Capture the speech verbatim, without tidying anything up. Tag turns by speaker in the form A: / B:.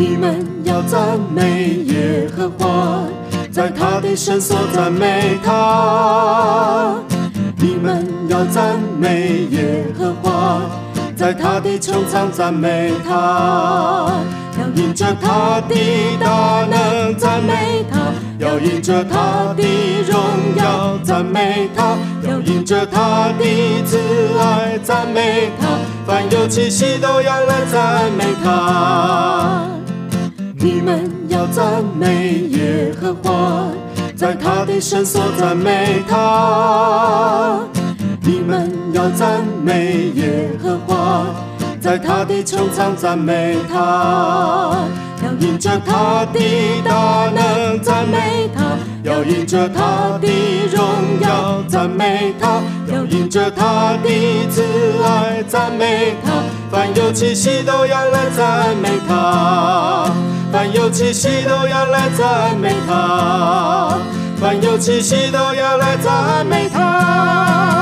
A: 你们要赞美耶和华，在他的圣所赞美他。你们要赞美耶和华，在他的穹苍赞美他。要因着他的大能赞美他，要因着他的荣耀赞美他，要因着他的慈爱赞美他。凡有气息都要来赞美他。你们要赞美耶和华，在他的圣所赞美他。你们要赞美耶和华，在他的穹苍赞美他。要因着他的大能赞美他，要因着他的荣耀赞美他，要因着他的慈爱赞美他。凡有气息都要来赞美他，凡有气息都要来赞美他，凡有气息都要来赞美他。